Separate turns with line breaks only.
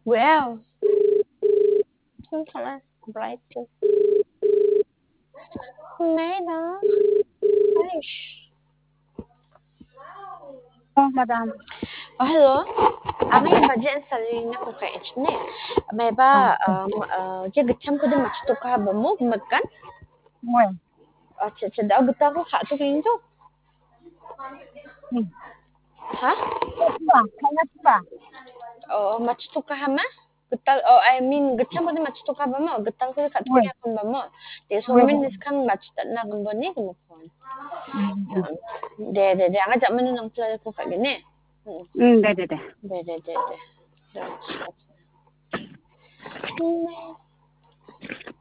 Well, sometimes bright too. Nada. Eish.
Oh, madam.
Oh, hello. May ba dyan sa linya ko kay Echne? May
Oh,
ba, dyan gacham ko din machto ka ba mo? Magkan?
well,
Cha daw gata ko ka to kayo to. Ha?
kaya ba?
Oh, machto ka ha ma? Gatal, oh, I mean, gacham ko din machto ka ba mo? Gatal ko ka to
Well,
kaya kun ba mo? Di so
well,
min is kang machta na kun ba ni kun mo.
mm,
De, ang aja man nang plano ko ka gani.
네네네.
De. That's.